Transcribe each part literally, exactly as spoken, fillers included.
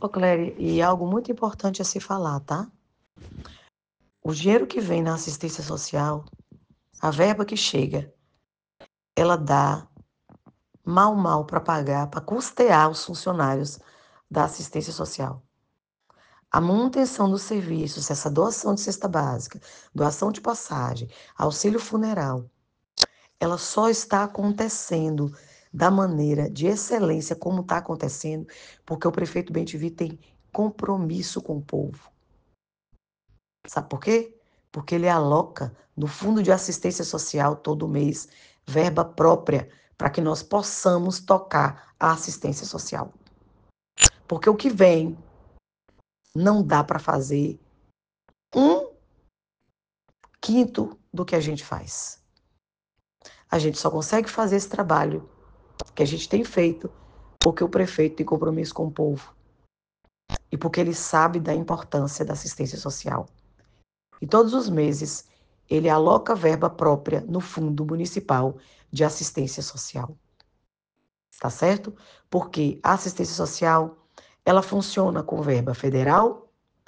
Ô, Cléry, e algo muito importante a se falar, tá? O dinheiro que vem na assistência social, a verba que chega, ela dá mal, mal para pagar, para custear os funcionários da assistência social. A manutenção dos serviços, essa doação de cesta básica, doação de passagem, auxílio funeral, ela só está acontecendo da maneira de excelência como está acontecendo, porque o prefeito Bem-te-Vi tem compromisso com o povo. Sabe por quê? Porque ele aloca no Fundo de Assistência Social todo mês verba própria para que nós possamos tocar a assistência social. Porque o que vem não dá para fazer um quinto do que a gente faz. A gente só consegue fazer esse trabalho que a gente tem feito porque o prefeito tem compromisso com o povo e porque ele sabe da importância da assistência social. E todos os meses ele aloca verba própria no Fundo Municipal de Assistência Social. Tá certo? Porque a assistência social, ela funciona com verba federal,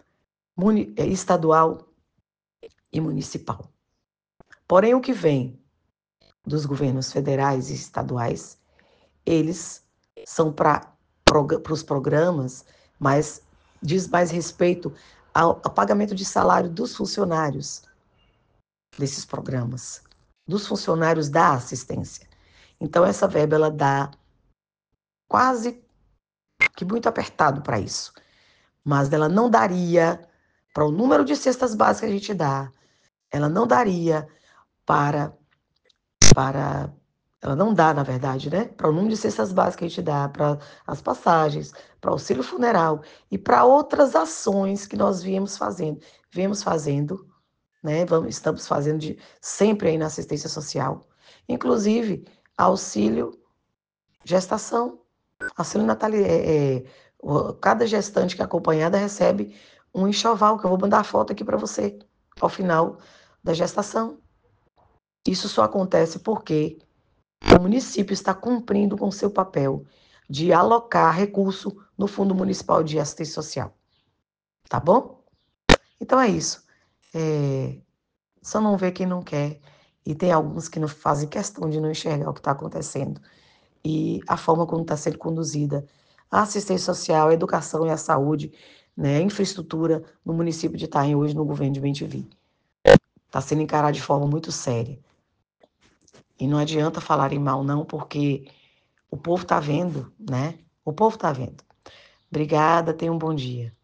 estadual e municipal. Porém, o que vem dos governos federais e estaduais, eles são para os programas, mas diz mais respeito ao, ao pagamento de salário dos funcionários desses programas, dos funcionários da assistência. Então, essa verba, ela dá quase que muito apertado para isso. Mas ela não daria para o número de cestas básicas que a gente dá, ela não daria para, para ela não dá, na verdade, né? Para o número de cestas básicas que a gente dá, para as passagens, para o auxílio funeral e para outras ações que nós viemos fazendo. Viemos fazendo, né? Vamos, estamos fazendo de, sempre aí na assistência social. Inclusive, auxílio gestação, auxílio natalidade. É, é, cada gestante que é acompanhada recebe um enxoval, que eu vou mandar a foto aqui para você, ao final da gestação. Isso só acontece porque o município está cumprindo com seu papel de alocar recurso no Fundo Municipal de Assistência Social. Tá bom? Então é isso. É, só não vê quem não quer. E tem alguns que não fazem questão de não enxergar o que está acontecendo. E a forma como está sendo conduzida a assistência social, a educação e a saúde, né, a infraestrutura no município de Itaém, hoje no governo de Bem-te-Vi. Está sendo encarado de forma muito séria. E não adianta falarem mal, não, porque o povo está vendo, né? O povo está vendo. Obrigada, tenha um bom dia.